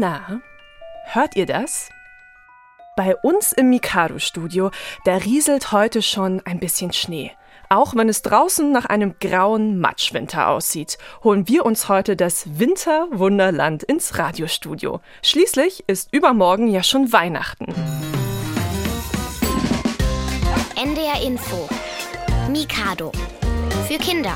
Na, hört ihr das? Bei uns im Mikado-Studio, da rieselt heute schon ein bisschen Schnee. Auch wenn es draußen nach einem grauen Matschwinter aussieht, holen wir uns heute das Winterwunderland ins Radiostudio. Schließlich ist übermorgen ja schon Weihnachten. NDR Info. Mikado. Für Kinder.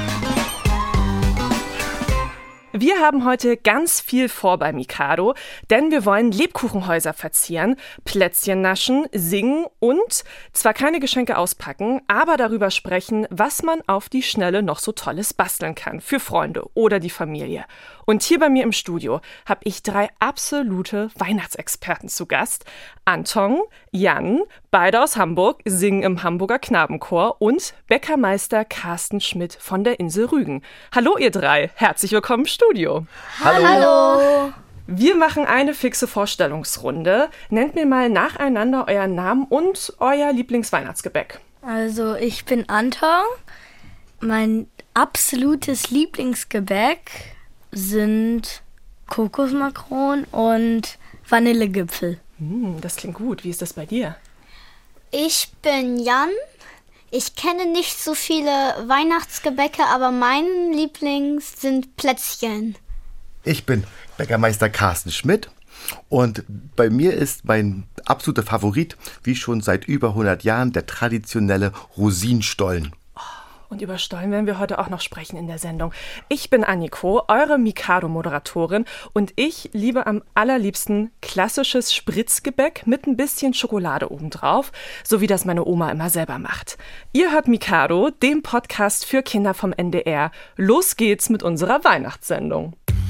Wir haben heute ganz viel vor bei Mikado, denn wir wollen Lebkuchenhäuser verzieren, Plätzchen naschen, singen und zwar keine Geschenke auspacken, aber darüber sprechen, was man auf die Schnelle noch so Tolles basteln kann für Freunde oder die Familie. Und hier bei mir im Studio habe ich 3 absolute Weihnachtsexperten zu Gast. Anton, Jan, beide aus Hamburg, singen im Hamburger Knabenchor und Bäckermeister Carsten Schmidt von der Insel Rügen. Hallo ihr 3, herzlich willkommen im Studio. Hallo. Wir machen eine fixe Vorstellungsrunde. Nennt mir mal nacheinander euren Namen und euer Lieblingsweihnachtsgebäck. Also ich bin Anton. Mein absolutes Lieblingsgebäck sind Kokosmakronen und Vanillegipfel. Das klingt gut. Wie ist das bei dir? Ich bin Jan. Ich kenne nicht so viele Weihnachtsgebäcke, aber mein Lieblings sind Plätzchen. Ich bin Bäckermeister Carsten Schmidt und bei mir ist mein absoluter Favorit, wie schon seit über 100 Jahren, der traditionelle Rosinenstollen. Und über Stollen werden wir heute auch noch sprechen in der Sendung. Ich bin Anniko, eure Mikado-Moderatorin und ich liebe am allerliebsten klassisches Spritzgebäck mit ein bisschen Schokolade obendrauf, so wie das meine Oma immer selber macht. Ihr hört Mikado, den Podcast für Kinder vom NDR. Los geht's mit unserer Weihnachtssendung.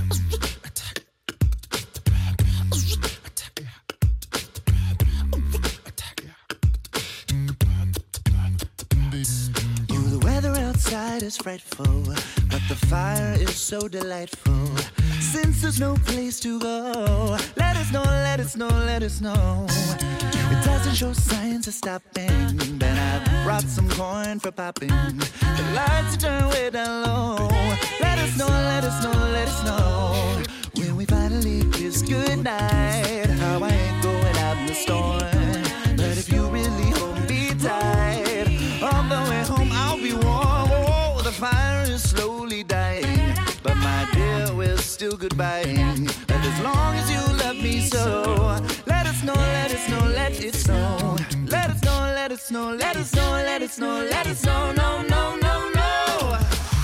Outside is frightful, but the fire is so delightful. Since there's no place to go, let us know, let us know, let us know. It doesn't show signs of stopping. Then I brought some corn for popping. The lights turn way down low. Let us know, let us know, let us know. When we finally kiss goodnight, how I ain't going out in the storm. But if you really hold me tight, on the way home I'll be warm. The fire is slowly dying, but my dear, we're still goodbye. And as long as you love me so, let us know, let us know, let it snow. Let us know, let us know, let us know, let us know, let us know, no, no, no, no.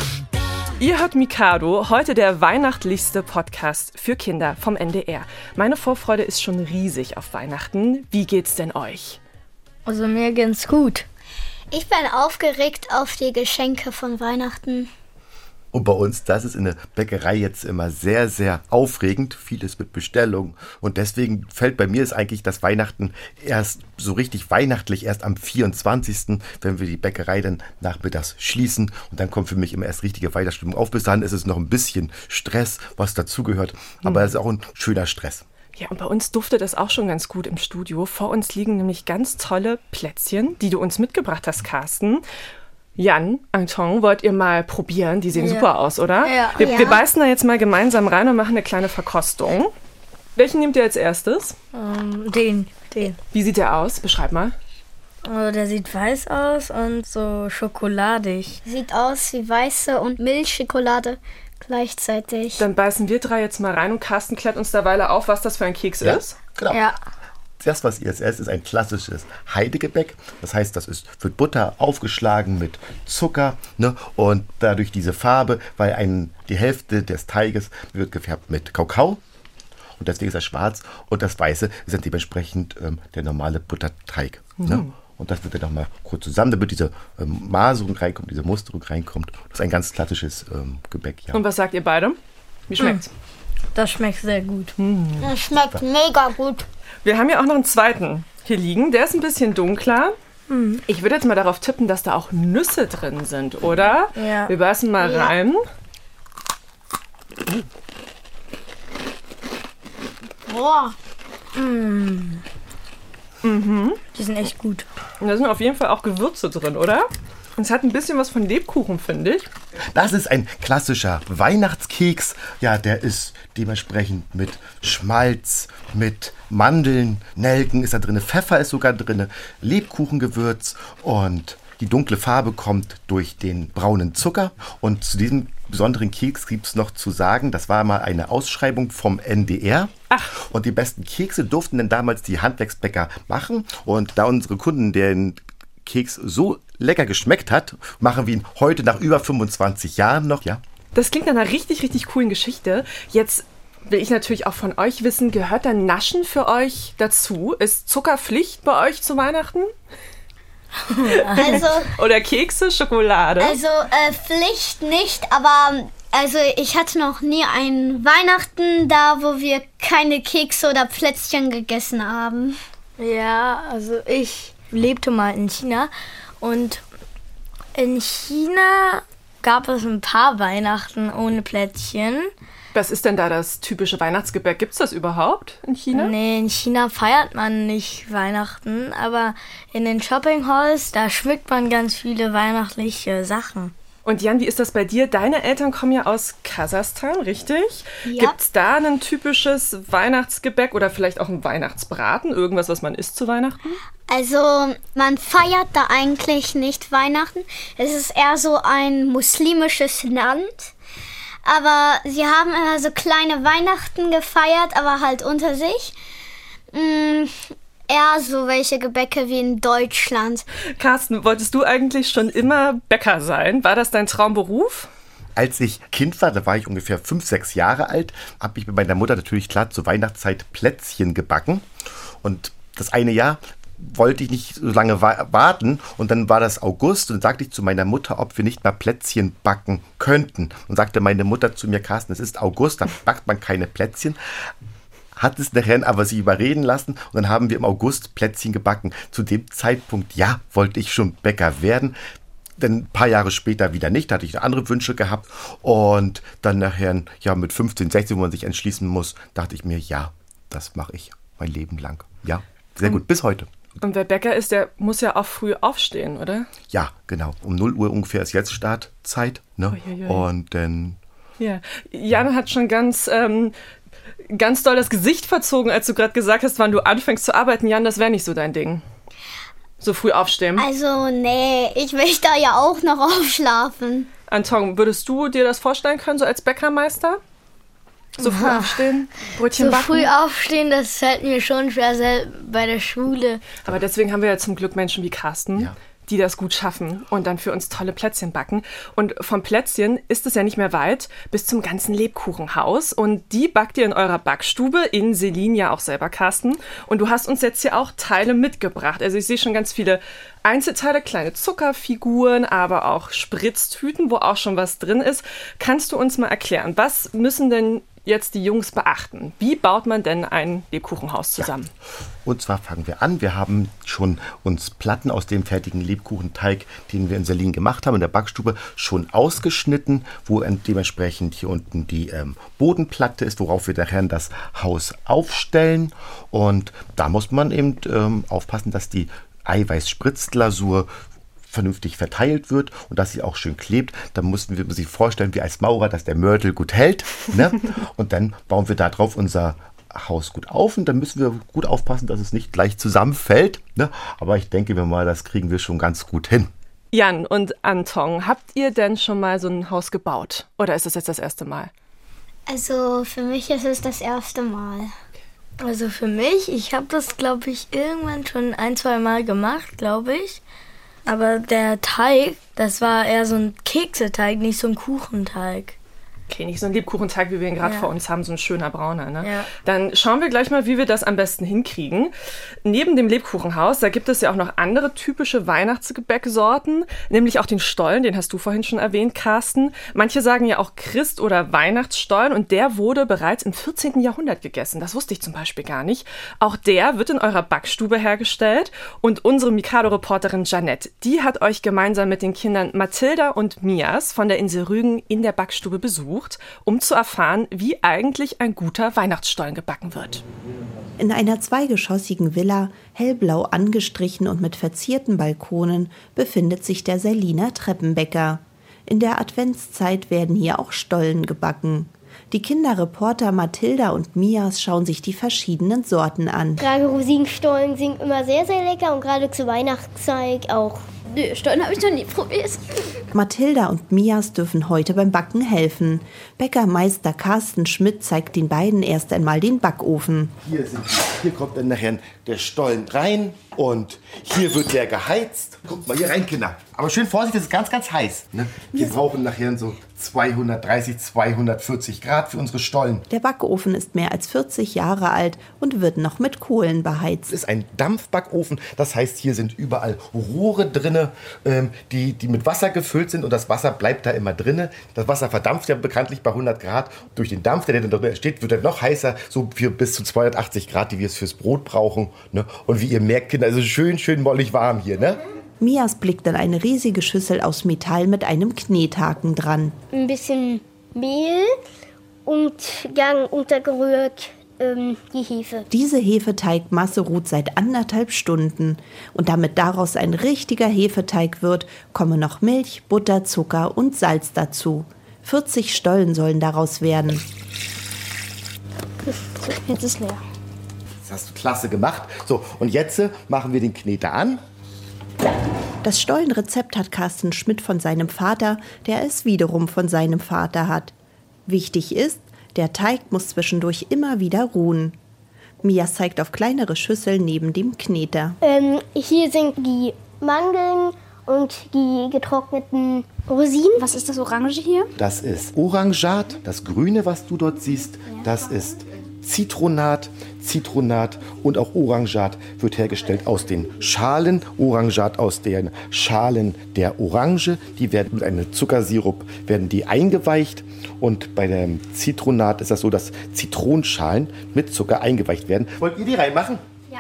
Ihr hört Mikado, heute der weihnachtlichste Podcast für Kinder vom NDR. Meine Vorfreude ist schon riesig auf Weihnachten. Wie geht's denn euch? Also mir geht's gut. Ich bin aufgeregt auf die Geschenke von Weihnachten. Und bei uns, das ist in der Bäckerei jetzt immer sehr, sehr aufregend. Vieles mit Bestellung. Und deswegen fällt bei mir es eigentlich das Weihnachten erst so richtig weihnachtlich, erst am 24., wenn wir die Bäckerei dann nachmittags schließen. Und dann kommt für mich immer erst richtige Weihnachtsstimmung auf. Bis dahin ist es noch ein bisschen Stress, was dazugehört. Aber es ist auch ein schöner Stress. Ja, und bei uns duftet es auch schon ganz gut im Studio. Vor uns liegen nämlich ganz tolle Plätzchen, die du uns mitgebracht hast, Carsten. Jan, Anton, wollt ihr mal probieren? Die sehen super aus, oder? Ja. Wir beißen da jetzt mal gemeinsam rein und machen eine kleine Verkostung. Welchen nehmt ihr als erstes? Den. Wie sieht der aus? Beschreib mal. Der sieht weiß aus und so schokoladig. Sieht aus wie weiße und Milchschokolade gleichzeitig. Dann beißen wir 3 jetzt mal rein und Carsten klärt uns derweil auf, was das für ein Keks ist. Genau. Ja. Das, was ihr jetzt esst, ist ein klassisches Heidegebäck. Das heißt, das wird Butter aufgeschlagen mit Zucker, ne? Und dadurch diese Farbe, weil die Hälfte des Teiges wird gefärbt mit Kakao. Und deswegen ist er schwarz. Und das Weiße ist dann dementsprechend der normale Butterteig. Ne? Und das wird dann nochmal kurz zusammen, damit diese Maserung reinkommt, diese Musterung reinkommt. Das ist ein ganz klassisches Gebäck. Ja. Und was sagt ihr beide? Wie schmeckt's? Das schmeckt sehr gut. Das schmeckt mega gut. Wir haben ja auch noch einen zweiten hier liegen. Der ist ein bisschen dunkler. Ich würde jetzt mal darauf tippen, dass da auch Nüsse drin sind, oder? Ja. Wir beißen mal rein. Boah. Die sind echt gut. Und da sind auf jeden Fall auch Gewürze drin, oder? Und es hat ein bisschen was von Lebkuchen, finde ich. Das ist ein klassischer Weihnachtskeks. Ja, der ist dementsprechend mit Schmalz, mit Mandeln, Nelken ist da drin, Pfeffer ist sogar drin, Lebkuchengewürz und die dunkle Farbe kommt durch den braunen Zucker. Und zu diesem besonderen Keks gibt es noch zu sagen, das war mal eine Ausschreibung vom NDR. Ach. Und die besten Kekse durften dann damals die Handwerksbäcker machen. Und da unsere Kunden den Keks so lecker geschmeckt hat, machen wir ihn heute nach über 25 Jahren noch, ja. Das klingt nach einer richtig, richtig coolen Geschichte. Jetzt will ich natürlich auch von euch wissen, gehört da Naschen für euch dazu? Ist Zucker Pflicht bei euch zu Weihnachten? Also, Oder Kekse, Schokolade? also Pflicht nicht, aber also ich hatte noch nie ein Weihnachten da, wo wir keine Kekse oder Plätzchen gegessen haben. Ja, also ich lebte mal in China und in China gab es ein paar Weihnachten ohne Plätzchen. Was ist denn da das typische Weihnachtsgebäck? Gibt es das überhaupt in China? Nee, in China feiert man nicht Weihnachten, aber in den Shoppinghalls, da schmückt man ganz viele weihnachtliche Sachen. Und Jan, wie ist das bei dir? Deine Eltern kommen ja aus Kasachstan, richtig? Ja. Gibt es da ein typisches Weihnachtsgebäck oder vielleicht auch ein Weihnachtsbraten? Irgendwas, was man isst zu Weihnachten? Also man feiert da eigentlich nicht Weihnachten. Es ist eher so ein muslimisches Land. Aber sie haben immer so kleine Weihnachten gefeiert, aber halt unter sich. Eher so welche Gebäcke wie in Deutschland. Carsten, wolltest du eigentlich schon immer Bäcker sein? War das dein Traumberuf? Als ich Kind war, da war ich ungefähr 5, 6 Jahre alt, habe ich mit meiner Mutter natürlich klar zur Weihnachtszeit Plätzchen gebacken. Und das eine Jahr wollte ich nicht so lange warten und dann war das August und sagte ich zu meiner Mutter, ob wir nicht mal Plätzchen backen könnten. Und sagte meine Mutter zu mir, Carsten, es ist August, da backt man keine Plätzchen. Hat es nachher aber sie überreden lassen und dann haben wir im August Plätzchen gebacken. Zu dem Zeitpunkt, ja, wollte ich schon Bäcker werden. Dann ein paar Jahre später wieder nicht, da hatte ich andere Wünsche gehabt. Und dann nachher, ja, mit 15, 16, wo man sich entschließen muss, dachte ich mir, ja, das mache ich mein Leben lang. Ja, sehr gut, bis heute. Und wer Bäcker ist, der muss ja auch früh aufstehen, oder? Ja, genau. Um 0 Uhr ungefähr ist jetzt Startzeit. Ne? Uiuiui. Und dann... Ja. Jan hat schon ganz doll das Gesicht verzogen, als du gerade gesagt hast, wann du anfängst zu arbeiten. Jan, das wäre nicht so dein Ding. So früh aufstehen. Also nee, ich möchte da ja auch noch aufschlafen. Anton, würdest du dir das vorstellen können, so als Bäckermeister? So früh aufstehen, Brötchen So backen? früh aufstehen, das fällt mir schon schwer bei der Schule. Aber deswegen haben wir ja zum Glück Menschen wie Carsten, Ja. die das gut schaffen und dann für uns tolle Plätzchen backen. Und vom Plätzchen ist es ja nicht mehr weit bis zum ganzen Lebkuchenhaus. Und die backt ihr in eurer Backstube, in Selin ja auch selber, Carsten. Und du hast uns jetzt hier auch Teile mitgebracht. Also ich sehe schon ganz viele Einzelteile, kleine Zuckerfiguren, aber auch Spritztüten, wo auch schon was drin ist. Kannst du uns mal erklären, was müssen denn jetzt die Jungs beachten? Wie baut man denn ein Lebkuchenhaus zusammen? Und zwar fangen wir an. Wir haben schon uns Platten aus dem fertigen Lebkuchenteig, den wir in Selin gemacht haben, in der Backstube, schon ausgeschnitten, wo dementsprechend hier unten die Bodenplatte ist, worauf wir nachher das Haus aufstellen. Und da muss man eben aufpassen, dass die Eiweiß-Spritzglasur vernünftig verteilt wird und dass sie auch schön klebt. Dann mussten wir sich vorstellen, wie als Maurer, dass der Mörtel gut hält. Ne? Und dann bauen wir da drauf unser Haus gut auf und dann müssen wir gut aufpassen, dass es nicht gleich zusammenfällt. Ne? Aber ich denke mir mal, das kriegen wir schon ganz gut hin. Jan und Anton, habt ihr denn schon mal so ein Haus gebaut? Oder ist das jetzt das erste Mal? Also für mich ist es das erste Mal. Also für mich, ich habe das, glaube ich, irgendwann schon 1, 2 Mal gemacht, glaube ich. Aber der Teig, das war eher so ein Kekseteig, nicht so ein Kuchenteig. Okay, nicht so ein Lebkuchenteig, wie wir ihn gerade Ja. vor uns haben, so ein schöner brauner. Ne? Ja. Dann schauen wir gleich mal, wie wir das am besten hinkriegen. Neben dem Lebkuchenhaus, da gibt es ja auch noch andere typische Weihnachtsgebäcksorten, nämlich auch den Stollen, den hast du vorhin schon erwähnt, Carsten. Manche sagen ja auch Christ- oder Weihnachtsstollen und der wurde bereits im 14. Jahrhundert gegessen. Das wusste ich zum Beispiel gar nicht. Auch der wird in eurer Backstube hergestellt und unsere Mikado-Reporterin Janette, die hat euch gemeinsam mit den Kindern Mathilda und Mias von der Insel Rügen in der Backstube besucht, um zu erfahren, wie eigentlich ein guter Weihnachtsstollen gebacken wird. In einer zweigeschossigen Villa, hellblau angestrichen und mit verzierten Balkonen, befindet sich der Seliner Treppenbäcker. In der Adventszeit werden hier auch Stollen gebacken. Die Kinderreporter Mathilda und Mias schauen sich die verschiedenen Sorten an. Gerade Rosinenstollen sind immer sehr, sehr lecker und gerade zur Weihnachtszeit auch. Nö, Stollen habe ich noch nie probiert. Mathilda und Mias dürfen heute beim Backen helfen. Bäckermeister Carsten Schmidt zeigt den beiden erst einmal den Backofen. Hier kommt dann nachher der Stollen rein und hier wird der geheizt. Guckt mal hier rein, Kinder. Aber schön vorsichtig, das ist ganz, ganz heiß. Ne? Wir brauchen nachher so 230, 240 Grad für unsere Stollen. Der Backofen ist mehr als 40 Jahre alt und wird noch mit Kohlen beheizt. Es ist ein Dampfbackofen, das heißt, hier sind überall Rohre drin, die mit Wasser gefüllt sind und das Wasser bleibt da immer drin. Das Wasser verdampft ja bekanntlich bei 100 Grad. Durch den Dampf, der da drin entsteht, wird er noch heißer, so für bis zu 280 Grad, die wir es fürs Brot brauchen. Ne? Und wie ihr merkt, Kinder, es ist schön, schön mollig warm hier, ne? Mias blickt in eine riesige Schüssel aus Metall mit einem Knethaken dran. Ein bisschen Mehl und dann untergerührt die Hefe. Diese Hefeteigmasse ruht seit 1,5 Stunden. Und damit daraus ein richtiger Hefeteig wird, kommen noch Milch, Butter, Zucker und Salz dazu. 40 Stollen sollen daraus werden. Jetzt ist leer. Das hast du klasse gemacht. So, und jetzt machen wir den Kneter an. Das Stollenrezept hat Carsten Schmidt von seinem Vater, der es wiederum von seinem Vater hat. Wichtig ist, der Teig muss zwischendurch immer wieder ruhen. Mia zeigt auf kleinere Schüsseln neben dem Kneter. Hier sind die Mandeln und die getrockneten Rosinen. Was ist das Orange hier? Das ist Orangat, das Grüne, was du dort siehst, das ist Zitronat. Zitronat und auch Orangat wird hergestellt aus den Schalen. Orangat aus den Schalen der Orange. Die werden mit einem Zuckersirup eingeweicht. Und bei dem Zitronat ist das so, dass Zitronenschalen mit Zucker eingeweicht werden. Wollt ihr die reinmachen? Ja.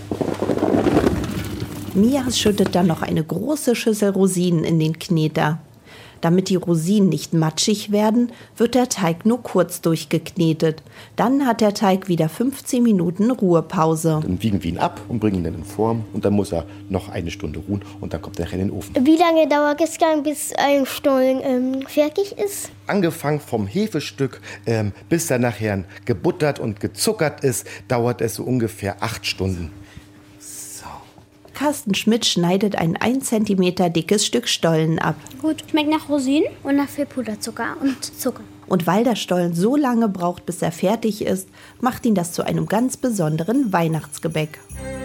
Mia schüttet dann noch eine große Schüssel Rosinen in den Kneter. Damit die Rosinen nicht matschig werden, wird der Teig nur kurz durchgeknetet. Dann hat der Teig wieder 15 Minuten Ruhepause. Dann wiegen wir ihn ab und bringen ihn dann in Form. Und dann muss er noch 1 Stunde ruhen und dann kommt er in den Ofen. Wie lange dauert es dann, bis ein Stollen fertig ist? Angefangen vom Hefestück bis er nachher gebuttert und gezuckert ist, dauert es so ungefähr 8 Stunden. Carsten Schmidt schneidet ein 1 cm dickes Stück Stollen ab. Gut, schmeckt nach Rosinen und nach viel Puderzucker und Zucker. Und weil der Stollen so lange braucht, bis er fertig ist, macht ihn das zu einem ganz besonderen Weihnachtsgebäck.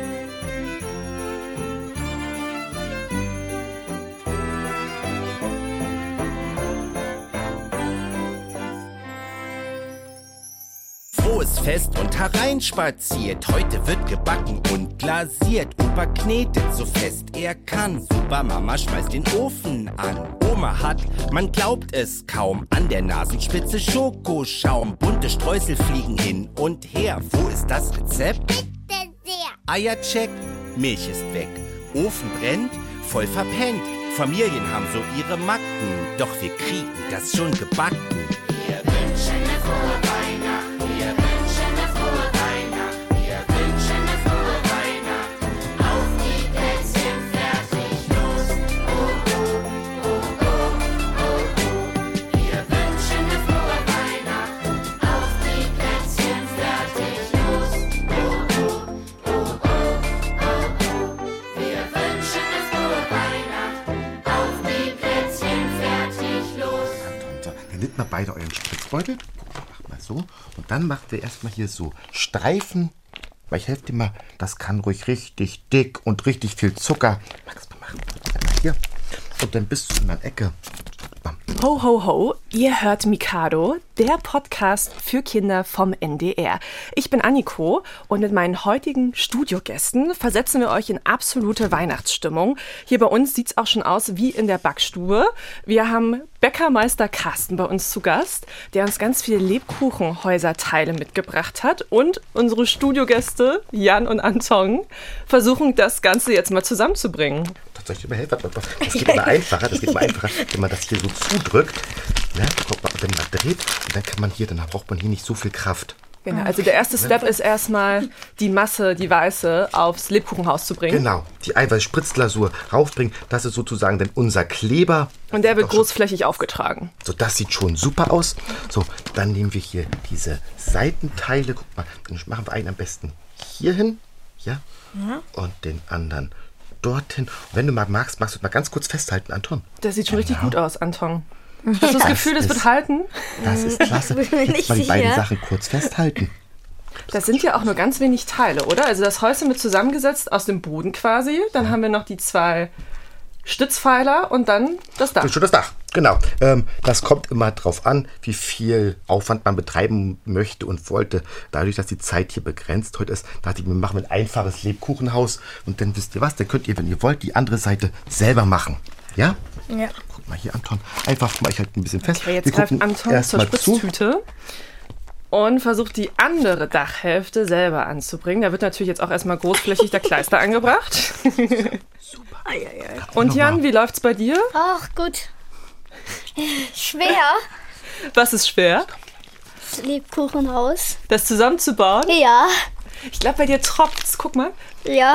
Frohes Fest und hereinspaziert. Heute wird gebacken und glasiert. Opa knetet so fest er kann. Super Mama schmeißt den Ofen an. Oma hat, man glaubt es kaum, an der Nasenspitze Schokoschaum. Bunte Streusel fliegen hin und her. Wo ist das Rezept? Bitte sehr. Eiercheck, Milch ist weg. Ofen brennt, voll verpennt. Familien haben so ihre Macken. Doch wir kriegen das schon gebacken. Wir wünschen eine frohe Weihnacht. Wir wünschen eine frohe Weihnacht. Wir wünschen eine frohe Weihnacht. Auf die Plätzchen fertig los. Oh, oh, oh, oh, oh, oh. Wir wünschen eine frohe Weihnacht. Auf die Plätzchen fertig los. Oh, oh, oh, oh, oh, oh. Wir wünschen eine frohe Weihnacht. Auf die Plätzchen fertig los. So, dann nehmt mal beide euren Spritzbeutel. Macht mal so. Und dann macht ihr erstmal hier so Streifen. Weil ich helfe dir mal, das kann ruhig richtig dick und richtig viel Zucker. Magst du mal machen? Einmal hier. Und dann bist du in der Ecke. Bam. Ho, ho, ho, ihr hört Mikado, der Podcast für Kinder vom NDR. Ich bin Anniko und mit meinen heutigen Studiogästen versetzen wir euch in absolute Weihnachtsstimmung. Hier bei uns sieht es auch schon aus wie in der Backstube. Wir haben Bäckermeister Carsten bei uns zu Gast, der uns ganz viele Lebkuchenhäuserteile mitgebracht hat. Und unsere Studiogäste Jan und Anton versuchen das Ganze jetzt mal zusammenzubringen. Soll ich dir mal helfen? Das geht immer einfacher, wenn man das hier so zudrückt. Ne? Guck mal, wenn man dreht, und dann kann man hier, dann braucht man hier nicht so viel Kraft. Genau, also der erste Step ist erstmal die Masse, die weiße, aufs Lebkuchenhaus zu bringen. Genau, die Eiweiß-Spritzglasur raufbringen. Das ist sozusagen dann unser Kleber. Und der wird großflächig aufgetragen. So, das sieht schon super aus. So, dann nehmen wir hier diese Seitenteile. Guck mal, dann machen wir einen am besten hier hin. Ja? Und den anderen dorthin. Und wenn du mal magst, magst du mal ganz kurz festhalten, Anton. Das sieht schon richtig gut aus, Anton. Hast du das Gefühl, das wird halten? Das ist klasse. Jetzt mal die beiden Sachen kurz festhalten. Das sind ja auch nur ganz wenig Teile, oder? Also das Häuschen wird zusammengesetzt aus dem Boden quasi. Dann haben wir noch die 2 Stützpfeiler und dann das Dach. Schon das Dach, genau. Das kommt immer drauf an, wie viel Aufwand man betreiben möchte und wollte. Dadurch, dass die Zeit hier begrenzt heute ist, dachte ich, wir machen ein einfaches Lebkuchenhaus. Und dann wisst ihr was, dann könnt ihr, wenn ihr wollt, die andere Seite selber machen. Ja? Ja. Guck mal hier, Anton. Einfach mal, ich halte ein bisschen fest. Okay, jetzt greift Anton zur Spritztüte und versucht die andere Dachhälfte selber anzubringen. Da wird natürlich jetzt auch erstmal großflächig der Kleister angebracht. Super. Und Jan, wie läuft's bei dir? Ach, gut. Schwer. Was ist schwer? Das Lebkuchenhaus. Das zusammenzubauen? Ja. Ich glaube, bei dir tropft's. Guck mal. Ja.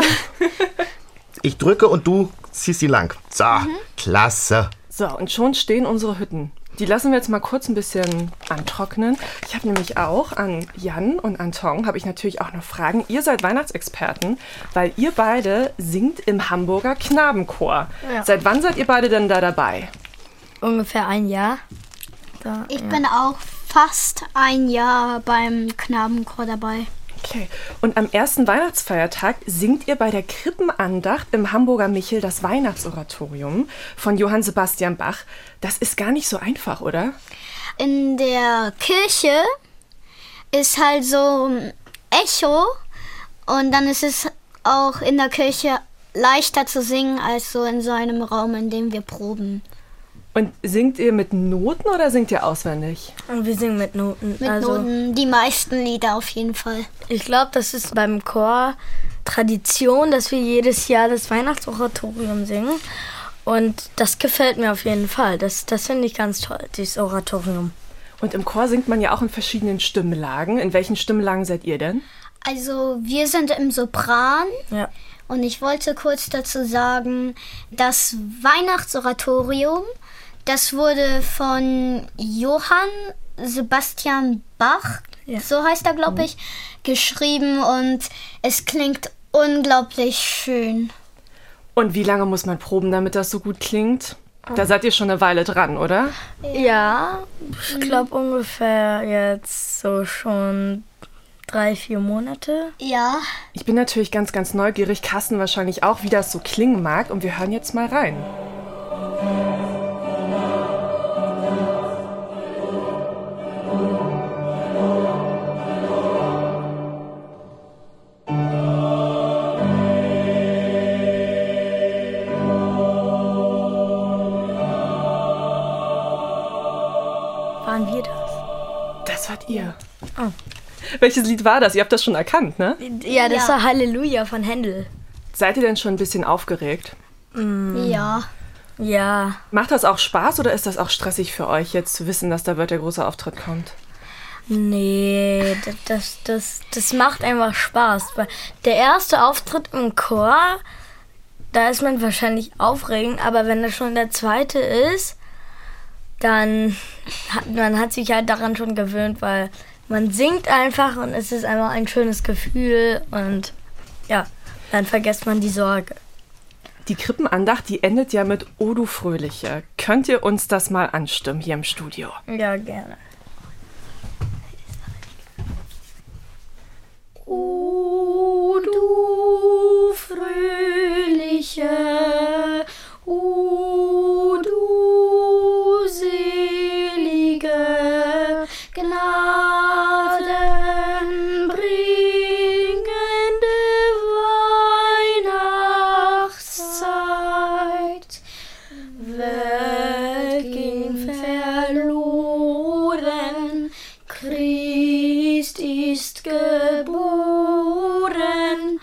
Ich drücke und du ziehst sie lang. So, klasse. So, und schon stehen unsere Hütten. Die lassen wir jetzt mal kurz ein bisschen antrocknen. Ich habe nämlich auch an Jan und Anton, habe ich natürlich auch noch Fragen. Ihr seid Weihnachtsexperten, weil ihr beide singt im Hamburger Knabenchor. Ja. Seit wann seid ihr beide denn da dabei? Ungefähr ein Jahr. Ich bin auch fast ein Jahr beim Knabenchor dabei. Okay. Und am ersten Weihnachtsfeiertag singt ihr bei der Krippenandacht im Hamburger Michel das Weihnachtsoratorium von Johann Sebastian Bach. Das ist gar nicht so einfach, oder? In der Kirche ist halt so ein Echo und dann ist es auch in der Kirche leichter zu singen als so in so einem Raum, in dem wir proben. Und singt ihr mit Noten oder singt ihr auswendig? Und wir singen mit Noten. Mit Noten, die meisten Lieder auf jeden Fall. Ich glaube, das ist beim Chor Tradition, dass wir jedes Jahr das Weihnachtsoratorium singen. Und das gefällt mir auf jeden Fall. Das finde ich ganz toll, dieses Oratorium. Und im Chor singt man ja auch in verschiedenen Stimmlagen. In welchen Stimmlagen seid ihr denn? Also wir sind im Sopran. Ja. Und ich wollte kurz dazu sagen, das Weihnachtsoratorium, das wurde von Johann Sebastian Bach, so heißt er, glaube ich, geschrieben und es klingt unglaublich schön. Und wie lange muss man proben, damit das so gut klingt? Da seid ihr schon eine Weile dran, oder? Ja, ich glaube ungefähr jetzt so schon 3-4 Monate. Ja. Ich bin natürlich ganz, ganz neugierig, Carsten wahrscheinlich auch, wie das so klingen mag. Und wir hören jetzt mal rein. Waren wir das? Das wart ihr. Oh. Welches Lied war das? Ihr habt das schon erkannt, ne? Ja, das war Halleluja von Händel. Seid ihr denn schon ein bisschen aufgeregt? Ja. Ja. Macht das auch Spaß oder ist das auch stressig für euch, jetzt zu wissen, dass da bald der große Auftritt kommt? Nee, das macht einfach Spaß. Der erste Auftritt im Chor, da ist man wahrscheinlich aufregend, aber wenn das schon der zweite ist, dann hat sich halt daran schon gewöhnt, weil man singt einfach und es ist einfach ein schönes Gefühl und ja, dann vergisst man die Sorge. Die Krippenandacht, die endet ja mit O du Fröhliche. Könnt ihr uns das mal anstimmen hier im Studio? Ja, gerne. O du Fröhliche, o du selige, gnadenbringende Weihnachtszeit. Welt ging verloren, Christ ist geboren.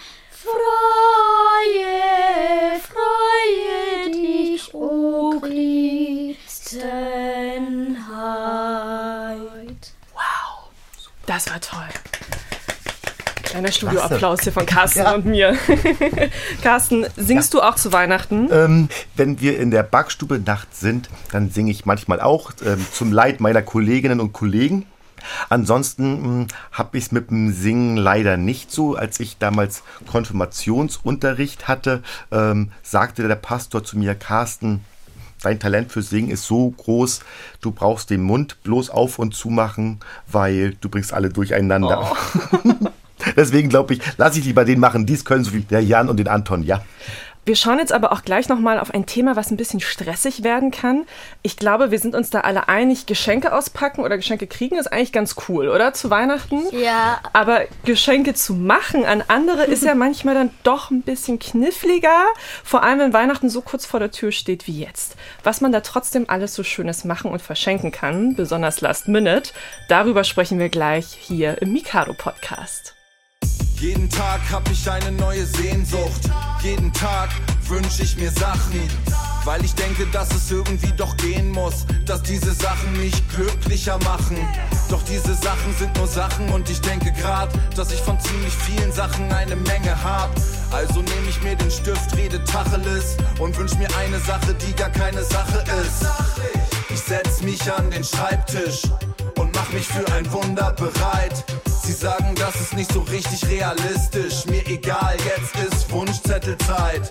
Freue, freue dich, o Christenheit. Wow, das war toll. Kleiner Studioapplaus hier von Carsten und mir. Carsten, singst du auch zu Weihnachten? Wenn wir in der Backstube nachts sind, dann singe ich manchmal auch zum Leid meiner Kolleginnen und Kollegen. Ansonsten habe ich es mit dem Singen leider nicht so. Als ich damals Konfirmationsunterricht hatte, sagte der Pastor zu mir: Carsten, dein Talent für Singen ist so groß, du brauchst den Mund bloß auf und zu machen, weil du bringst alle durcheinander. Oh. Deswegen glaube ich, lasse ich lieber den machen, dies können so wie der Jan und den Anton, ja. Wir schauen jetzt aber auch gleich nochmal auf ein Thema, was ein bisschen stressig werden kann. Ich glaube, wir sind uns da alle einig, Geschenke auspacken oder Geschenke kriegen ist eigentlich ganz cool, oder? Zu Weihnachten? Ja. Aber Geschenke zu machen an andere ist ja manchmal dann doch ein bisschen kniffliger. Vor allem, wenn Weihnachten so kurz vor der Tür steht wie jetzt. Was man da trotzdem alles so Schönes machen und verschenken kann, besonders last minute, darüber sprechen wir gleich hier im Mikado-Podcast. Jeden Tag hab ich eine neue Sehnsucht. Jeden Tag wünsch ich mir Sachen, weil ich denke, dass es irgendwie doch gehen muss, dass diese Sachen mich glücklicher machen. Doch diese Sachen sind nur Sachen und ich denke grad, dass ich von ziemlich vielen Sachen eine Menge hab. Also nehm ich mir den Stift, rede Tacheles und wünsch mir eine Sache, die gar keine Sache ist. Ich setz mich an den Schreibtisch und mach mich für ein Wunder bereit. Sie sagen, das ist nicht so richtig realistisch. Mir egal, jetzt ist Wunschzettelzeit.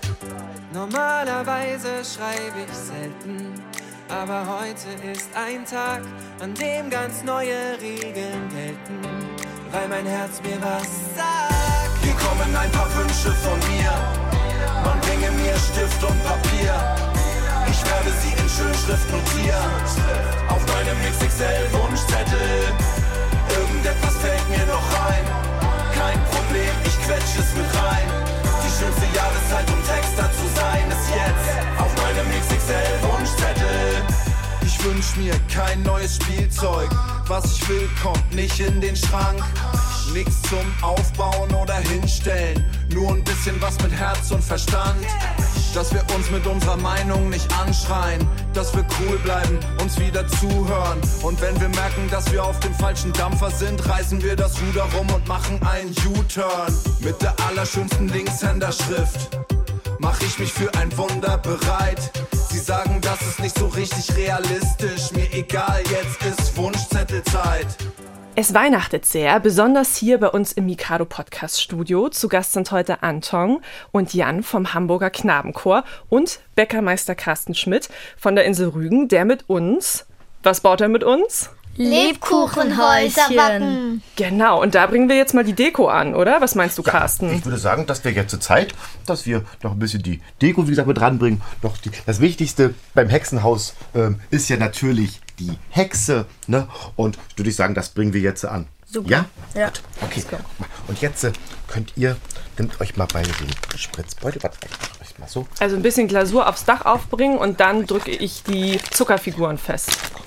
Normalerweise schreibe ich selten, aber heute ist ein Tag, an dem ganz neue Regeln gelten, weil mein Herz mir was sagt. Hier kommen ein paar Wünsche von mir. Man bringe mir Stift und Papier. Ich werde sie in Schönschrift notieren. Auf meinem XXL-Wunschzettel. Irgendetwas fällt mir noch rein. Kein Problem, ich quetsch es mit rein. Die schönste Jahreszeit, um Texter zu sein, ist jetzt auf meinem XXL-Wunschzettel. Ich wünsch mir kein neues Spielzeug. Was ich will, kommt nicht in den Schrank. Nix zum Aufbauen oder Hinstellen. Nur ein bisschen was mit Herz und Verstand. Dass wir uns mit unserer Meinung nicht anschreien. Dass wir cool bleiben, uns wieder zuhören. Und wenn wir merken, dass wir auf dem falschen Dampfer sind, reißen wir das Ruder rum und machen einen U-Turn. Mit der allerschönsten Linkshänderschrift mach ich mich für ein Wunder bereit. Sie sagen, das ist nicht so richtig realistisch. Mir egal, jetzt ist Wunschzettelzeit. Es weihnachtet sehr, besonders hier bei uns im Mikado-Podcast-Studio. Zu Gast sind heute Anton und Jan vom Hamburger Knabenchor und Bäckermeister Carsten Schmidt von der Insel Rügen, der mit uns, was baut er mit uns? Lebkuchenhäuschen backen. Genau, und da bringen wir jetzt mal die Deko an, oder? Was meinst du, Carsten? Ich würde sagen, dass wir jetzt zur Zeit, dass wir noch ein bisschen die Deko, wie gesagt, mit ranbringen. Doch das Wichtigste beim Hexenhaus ist ja natürlich die Hexe, ne? Und würde ich sagen, das bringen wir jetzt an. Super. Ja? Ja. Gut. Okay. Und jetzt könnt ihr, nehmt euch mal beide den Spritzbeutel, warte, ich mach euch mal so. Also ein bisschen Glasur aufs Dach aufbringen und dann drücke ich die Zuckerfiguren fest.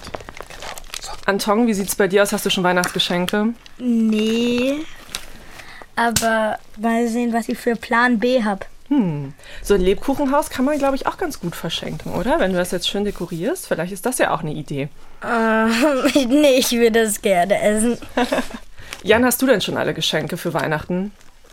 Anton, wie sieht's bei dir aus? Hast du schon Weihnachtsgeschenke? Nee, aber mal sehen, was ich für Plan B habe. So ein Lebkuchenhaus kann man, glaube ich, auch ganz gut verschenken, oder? Wenn du das jetzt schön dekorierst, vielleicht ist das ja auch eine Idee. Nee, ich würde es gerne essen. Jan, hast du denn schon alle Geschenke für Weihnachten?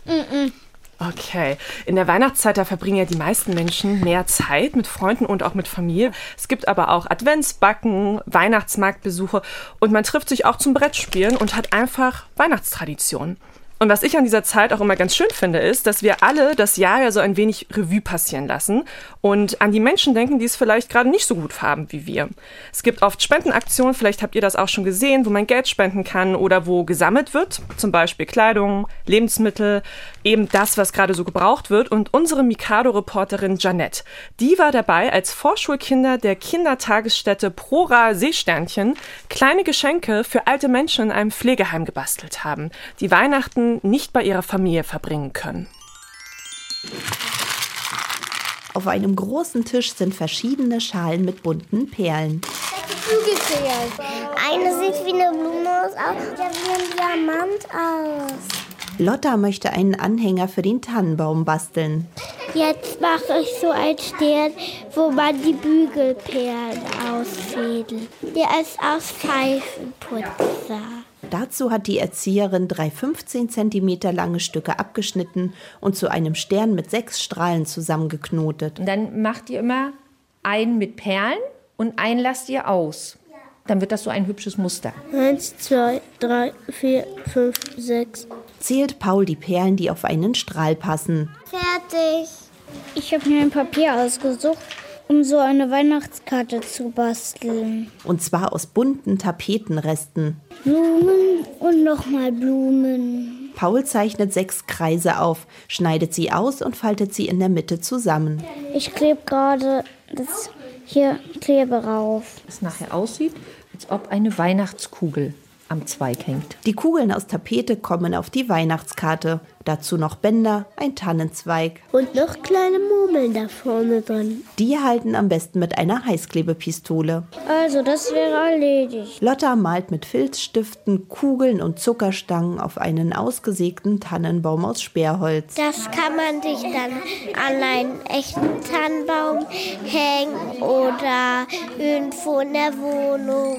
Okay. In der Weihnachtszeit, da verbringen ja die meisten Menschen mehr Zeit mit Freunden und auch mit Familie. Es gibt aber auch Adventsbacken, Weihnachtsmarktbesuche und man trifft sich auch zum Brettspielen und hat einfach Weihnachtstradition. Und was ich an dieser Zeit auch immer ganz schön finde, ist, dass wir alle das Jahr ja so ein wenig Revue passieren lassen und an die Menschen denken, die es vielleicht gerade nicht so gut haben wie wir. Es gibt oft Spendenaktionen, vielleicht habt ihr das auch schon gesehen, wo man Geld spenden kann oder wo gesammelt wird, zum Beispiel Kleidung, Lebensmittel, eben das, was gerade so gebraucht wird. Und unsere Mikado-Reporterin Janette, die war dabei, als Vorschulkinder der Kindertagesstätte Prora Seesternchen kleine Geschenke für alte Menschen in einem Pflegeheim gebastelt haben, die Weihnachten nicht bei ihrer Familie verbringen können. Auf einem großen Tisch sind verschiedene Schalen mit bunten Perlen. Eine sieht wie eine Blume aus, ja wie ein Diamant aus. Lotta möchte einen Anhänger für den Tannenbaum basteln. Jetzt mache ich so einen Stern, wo man die Bügelperlen ausfädelt. Der ist aus Pfeifenputzer. Dazu hat die Erzieherin 3 15 cm lange Stücke abgeschnitten und zu einem Stern mit 6 Strahlen zusammengeknotet. Und dann macht ihr immer einen mit Perlen und einen lasst ihr aus. Dann wird das so ein hübsches Muster. 1, 2, 3, 4, 5, 6. Zählt Paul die Perlen, die auf einen Strahl passen. Fertig. Ich habe mir ein Papier ausgesucht, um so eine Weihnachtskarte zu basteln. Und zwar aus bunten Tapetenresten. Blumen und nochmal Blumen. Paul zeichnet 6 Kreise auf, schneidet sie aus und faltet sie in der Mitte zusammen. Ich klebe gerade das hier Klebe rauf. Das nachher aussieht, als ob eine Weihnachtskugel am Zweig hängt. Die Kugeln aus Tapete kommen auf die Weihnachtskarte. Dazu noch Bänder, ein Tannenzweig. Und noch kleine Murmeln da vorne dran. Die halten am besten mit einer Heißklebepistole. Also, das wäre erledigt. Lotta malt mit Filzstiften Kugeln und Zuckerstangen auf einen ausgesägten Tannenbaum aus Sperrholz. Das kann man sich dann an einen echten Tannenbaum hängen oder irgendwo in der Wohnung.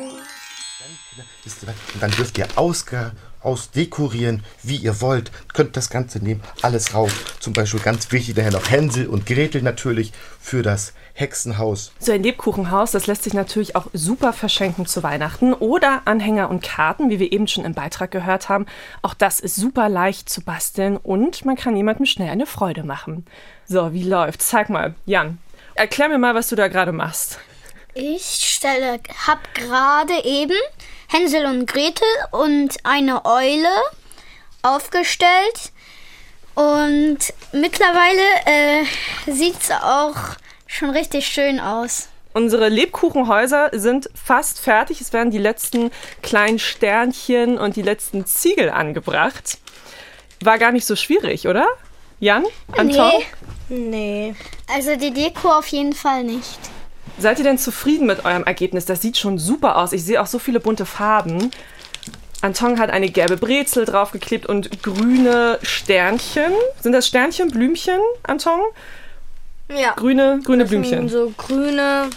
Und dann dürft ihr ausdekorieren, wie ihr wollt. Könnt das Ganze nehmen, alles rauf. Zum Beispiel ganz wichtig daher noch Hänsel und Gretel natürlich für das Hexenhaus. So ein Lebkuchenhaus, das lässt sich natürlich auch super verschenken zu Weihnachten. Oder Anhänger und Karten, wie wir eben schon im Beitrag gehört haben. Auch das ist super leicht zu basteln und man kann jemandem schnell eine Freude machen. So, wie läuft's? Zeig mal, Jan. Erklär mir mal, was du da gerade machst. Ich habe gerade eben Hänsel und Gretel und eine Eule aufgestellt. Und mittlerweile sieht es auch schon richtig schön aus. Unsere Lebkuchenhäuser sind fast fertig. Es werden die letzten kleinen Sternchen und die letzten Ziegel angebracht. War gar nicht so schwierig, oder? Jan? Anton? Nee. Also die Deko auf jeden Fall nicht. Seid ihr denn zufrieden mit eurem Ergebnis? Das sieht schon super aus. Ich sehe auch so viele bunte Farben. Anton hat eine gelbe Brezel draufgeklebt und grüne Sternchen. Sind das Sternchen, Blümchen, Anton? Ja. Grüne Blümchen. So grüne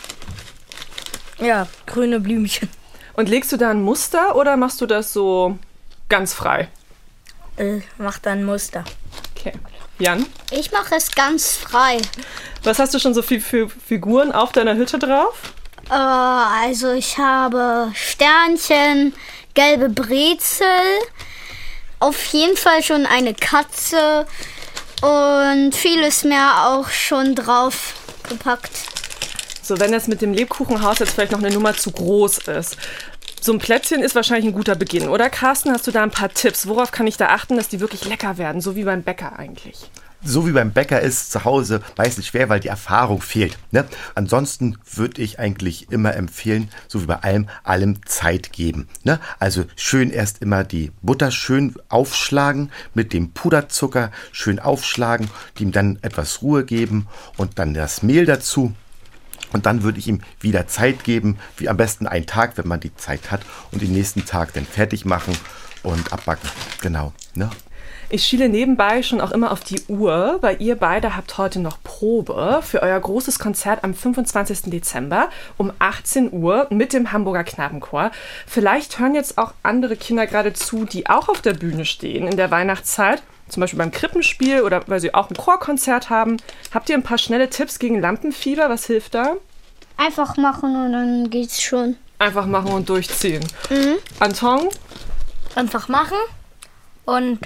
Blümchen. Und legst du da ein Muster oder machst du das so ganz frei? Mach da ein Muster. Okay. Jan? Ich mache es ganz frei. Was hast du schon so viel für Figuren auf deiner Hütte drauf? Also ich habe Sternchen, gelbe Brezel, auf jeden Fall schon eine Katze und vieles mehr auch schon drauf gepackt. So, wenn das mit dem Lebkuchenhaus jetzt vielleicht noch eine Nummer zu groß ist. So ein Plätzchen ist wahrscheinlich ein guter Beginn, oder Carsten? Hast du da ein paar Tipps? Worauf kann ich da achten, dass die wirklich lecker werden? So wie beim Bäcker eigentlich. So wie beim Bäcker ist zu Hause meistens schwer, weil die Erfahrung fehlt. Ne? Ansonsten würde ich eigentlich immer empfehlen, so wie bei allem Zeit geben. Ne? Also schön erst immer die Butter schön aufschlagen, mit dem Puderzucker schön aufschlagen, ihm dann etwas Ruhe geben und dann das Mehl dazu. Und dann würde ich ihm wieder Zeit geben, wie am besten einen Tag, wenn man die Zeit hat, und den nächsten Tag dann fertig machen und abbacken. Genau. Ne? Ich schiele nebenbei schon auch immer auf die Uhr, weil ihr beide habt heute noch Probe für euer großes Konzert am 25. Dezember um 18 Uhr mit dem Hamburger Knabenchor. Vielleicht hören jetzt auch andere Kinder gerade zu, die auch auf der Bühne stehen in der Weihnachtszeit. Zum Beispiel beim Krippenspiel oder weil sie auch ein Chorkonzert haben. Habt ihr ein paar schnelle Tipps gegen Lampenfieber? Was hilft da? Einfach machen und dann geht's schon. Einfach machen und durchziehen. Anton? Einfach machen und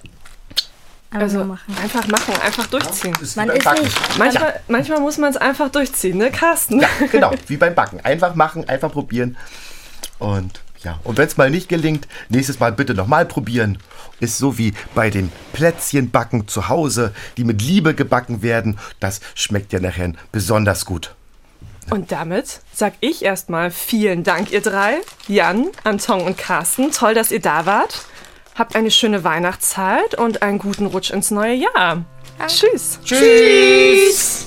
einfach machen, einfach durchziehen. Man ist nicht. Manchmal muss man es einfach durchziehen, ne, Carsten? Ja, genau, wie beim Backen. Einfach machen, einfach probieren. Und ja, und wenn es mal nicht gelingt, nächstes Mal bitte nochmal probieren. Ist so wie bei den Plätzchenbacken zu Hause, die mit Liebe gebacken werden. Das schmeckt ja nachher besonders gut. Und damit sag ich erstmal vielen Dank, ihr drei. Jan, Anton und Carsten. Toll, dass ihr da wart. Habt eine schöne Weihnachtszeit und einen guten Rutsch ins neue Jahr. Tschüss. Tschüss.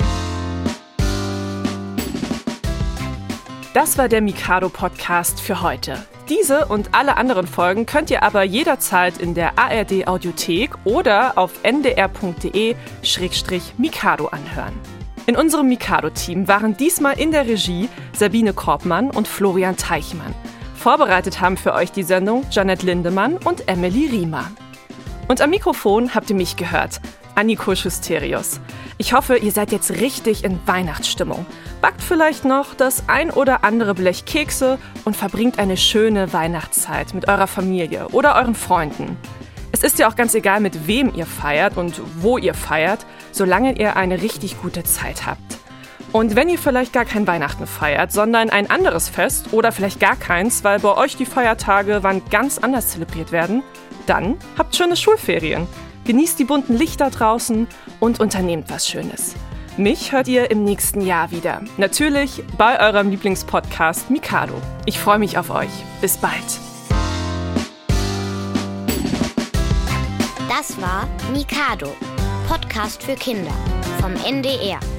Das war der Mikado-Podcast für heute. Diese und alle anderen Folgen könnt ihr aber jederzeit in der ARD-Audiothek oder auf ndr.de/Mikado anhören. In unserem Mikado-Team waren diesmal in der Regie Sabine Korbmann und Florian Teichmann. Vorbereitet haben für euch die Sendung Janette Lindemann und Emily Riemer. Und am Mikrofon habt ihr mich gehört, Anniko Schusterius. Ich hoffe, ihr seid jetzt richtig in Weihnachtsstimmung. Backt vielleicht noch das ein oder andere Blech Kekse und verbringt eine schöne Weihnachtszeit mit eurer Familie oder euren Freunden. Es ist ja auch ganz egal, mit wem ihr feiert und wo ihr feiert, solange ihr eine richtig gute Zeit habt. Und wenn ihr vielleicht gar kein Weihnachten feiert, sondern ein anderes Fest oder vielleicht gar keins, weil bei euch die Feiertage wann ganz anders zelebriert werden, dann habt schöne Schulferien. Genießt die bunten Lichter draußen und unternehmt was Schönes. Mich hört ihr im nächsten Jahr wieder. Natürlich bei eurem Lieblingspodcast Mikado. Ich freue mich auf euch. Bis bald. Das war Mikado, Podcast für Kinder vom NDR.